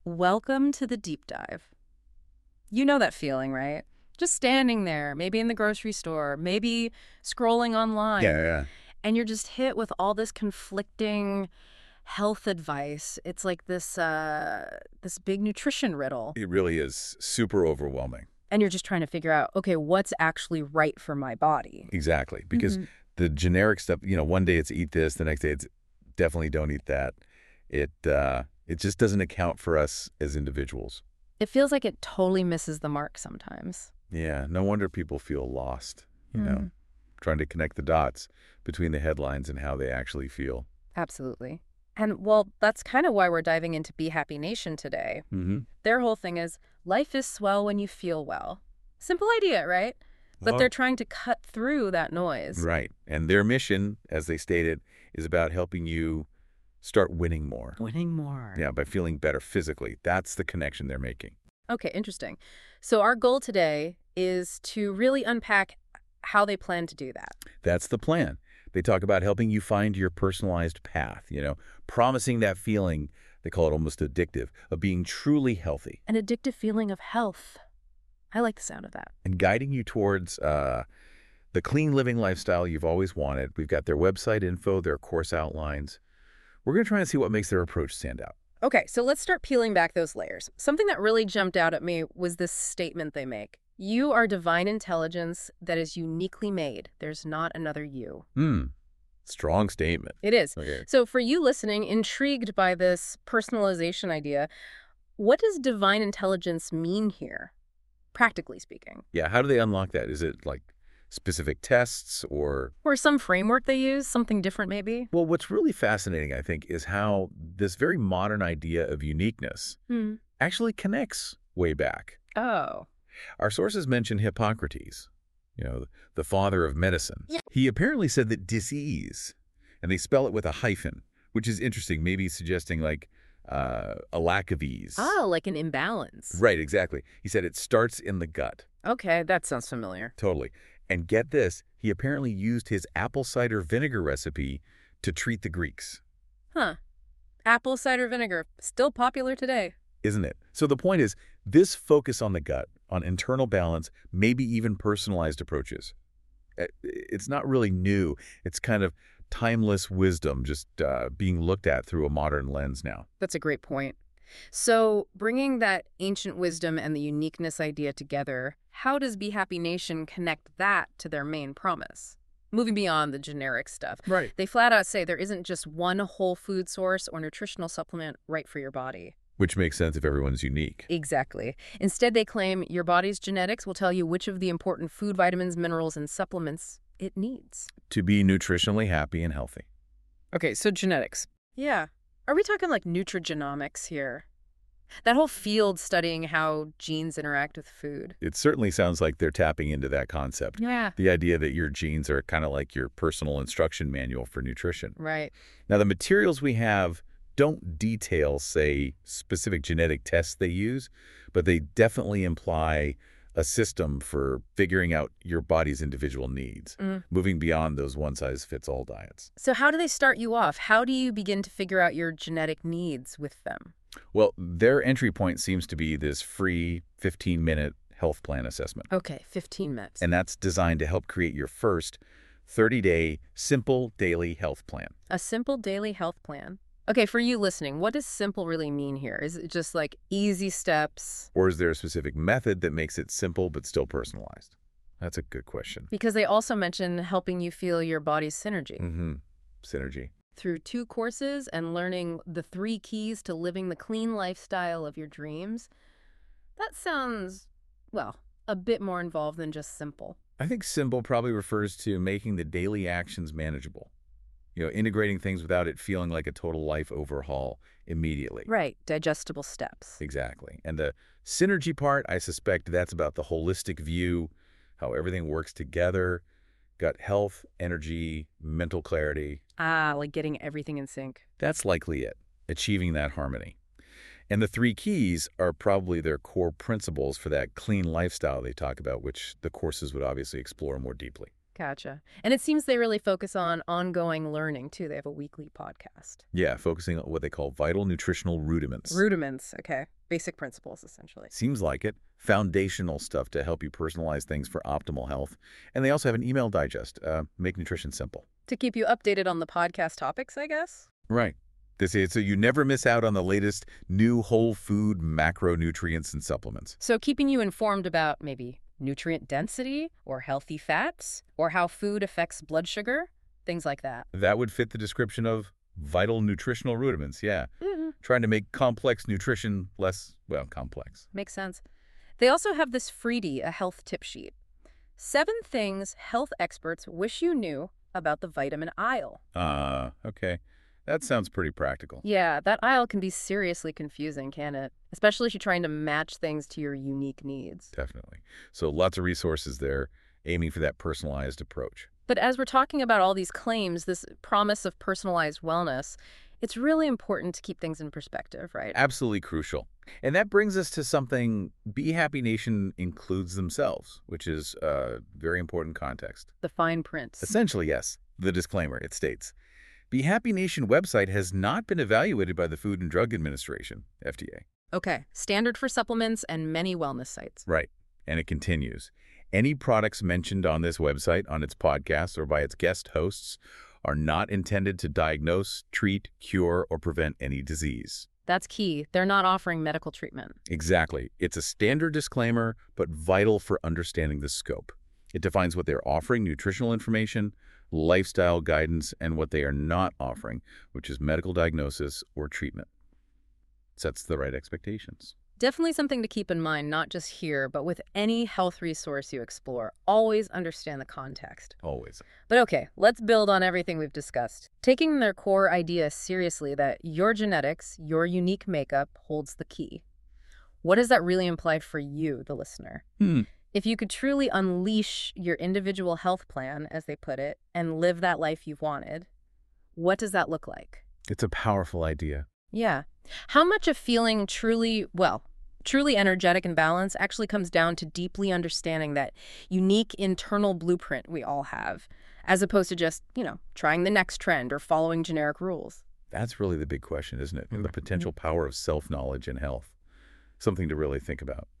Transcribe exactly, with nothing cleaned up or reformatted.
Welcome to the deep dive. You know that feeling, right? Just standing there, maybe in the grocery store, maybe scrolling online, Yeah, yeah. and you're just hit with all this conflicting health advice. It's like this uh this big nutrition riddle, It really is super overwhelming. and you're just trying to figure out, okay, what's actually right for my body? Exactly. Because hmm the generic stuff, you know, one day it's eat this, the next day it's definitely don't eat that. It uh it just doesn't account for us as individuals. It feels like it totally misses the mark sometimes. Yeah, no wonder people feel lost, you know, Mm, trying to connect the dots between the headlines and how they actually feel. absolutely. And well, that's kind of why we're diving into Be Happy Nation today. Mm-hmm. Their whole thing is life is swell when you feel well. Simple idea, right? But they're Well, trying to cut through that noise. right. And their mission, as they stated, is about helping you start winning more. Winning more. Yeah, by feeling better physically. That's the connection they're making. Okay, interesting. So our goal today is to really unpack how they plan to do that. That's the plan. They talk about helping you find your personalized path, you know, promising that feeling, they call it almost addictive, of being truly healthy An addictive feeling of health. I like the sound of that. and guiding you towards uh, the clean living lifestyle you've always wanted. We've got their website info, their course outlines. We're going to try and see what makes their approach stand out. Okay, so let's start peeling back those layers. Something that really jumped out at me was this statement they make. You are divine intelligence that is uniquely made. There's not another you. Hmm. Strong statement. It is. Okay. So for you listening, intrigued by this personalization idea, what does divine intelligence mean here, practically speaking? Yeah, how do they unlock that? Is it like specific tests or Or some framework they use, something different maybe? well, what's really fascinating, I think, is how this very modern idea of uniqueness Hmm. actually connects way back. Oh. Our sources mention Hippocrates, you know, the father of medicine. Yeah. He apparently said that disease, and they spell it with a hyphen, which is interesting, maybe suggesting like uh, a lack of ease. Oh, like an imbalance. Right, exactly. He said it starts in the gut. Okay, that sounds familiar. Totally. And get this, he apparently used his apple cider vinegar recipe to treat the Greeks. Huh. Apple cider vinegar, still popular today. Isn't it? So the point is, this focus on the gut, on internal balance, maybe even personalized approaches. Uh, It's not really new. It's kind of timeless wisdom just uh, being looked at through a modern lens now. That's a great point. So, bringing that ancient wisdom and the uniqueness idea together, how does Be Happy Nation connect that to their main promise? Moving beyond the generic stuff, Right. they flat out say there isn't just one whole food source or nutritional supplement right for your body. Which makes sense if everyone's unique. Exactly. Instead, they claim your body's genetics will tell you which of the important food, vitamins, minerals, and supplements it needs. To be nutritionally happy and healthy. Okay, so genetics. Yeah. Are we talking like nutrigenomics here? That whole field studying how genes interact with food. It certainly sounds like they're tapping into that concept. Yeah. The idea that your genes are kind of like your personal instruction manual for nutrition. Right. Now, the materials we have don't detail, say, specific genetic tests they use, but they definitely imply a system for figuring out your body's individual needs, Mm. moving beyond those one-size-fits-all diets. So how do they start you off? How do you begin to figure out your genetic needs with them? Well, their entry point seems to be this free fifteen-minute health plan assessment, Okay, fifteen minutes. and that's designed to help create your first thirty-day simple daily health plan. A simple daily health plan. Okay, for you listening, what does simple really mean here? Is it just like easy steps? Or is there a specific method that makes it simple but still personalized? That's a good question. Because they also mention helping you feel your body's synergy. Mm-hmm. Synergy. Through two courses and learning the three keys to living the clean lifestyle of your dreams, that sounds, well, a bit more involved than just simple. I think simple probably refers to making the daily actions manageable. You know, integrating things without it feeling like a total life overhaul immediately. Right, digestible steps. Exactly. And the synergy part, I suspect that's about the holistic view, how everything works together, gut health, energy, mental clarity. Ah, like getting everything in sync. That's likely it, achieving that harmony. And the three keys are probably their core principles for that clean lifestyle they talk about, which the courses would obviously explore more deeply. Gotcha. And it seems they really focus on ongoing learning, too. They have a weekly podcast. Yeah, focusing on what they call vital nutritional rudiments. Rudiments, okay. Basic principles, essentially. Seems like it. Foundational stuff to help you personalize things for optimal health. And they also have an email digest, uh, Make Nutrition Simple. To keep you updated on the podcast topics, I guess? Right. This is so you never miss out on the latest new whole food macronutrients and supplements. So keeping you informed about maybe nutrient density or healthy fats or how food affects blood sugar, things like that. That would fit the description of vital nutritional rudiments, yeah. Mm-hmm. Trying to make complex nutrition less, well, complex. Makes sense. They also have this Freedie, a health tip sheet. Seven things health experts wish you knew about the vitamin aisle. Uh, okay. That sounds pretty practical. Yeah, that aisle can be seriously confusing, can it? Especially if you're trying to match things to your unique needs. Definitely. So lots of resources there, aiming for that personalized approach. But as we're talking about all these claims, this promise of personalized wellness, it's really important to keep things in perspective, right? Absolutely crucial. And that brings us to something Be Happy Nation includes themselves, which is a very important context. The fine print. Essentially, yes. The disclaimer, it states, Be Happy Nation website has not been evaluated by the Food and Drug Administration, F D A. Okay, standard for supplements and many wellness sites. Right. And it continues. Any products mentioned on this website, on its podcast, or by its guest hosts are not intended to diagnose, treat, cure, or prevent any disease. That's key. They're not offering medical treatment. Exactly. It's a standard disclaimer, but vital for understanding the scope. It defines what they're offering, nutritional information, lifestyle guidance, and what they are not offering, which is medical diagnosis or treatment. Sets the right expectations. Definitely something to keep in mind, not just here, but with any health resource you explore. Always understand the context. Always. But okay, let's build on everything we've discussed. Taking their core idea seriously that your genetics, your unique makeup holds the key. What does that really imply for you, the listener? Hmm. If you could truly unleash your individual health plan, as they put it, and live that life you've wanted, what does that look like? It's a powerful idea. Yeah. How much of feeling truly, well, truly energetic and balanced actually comes down to deeply understanding that unique internal blueprint we all have, as opposed to just, you know, trying the next trend or following generic rules. That's really the big question, isn't it? The potential power of self-knowledge in health. Something to really think about.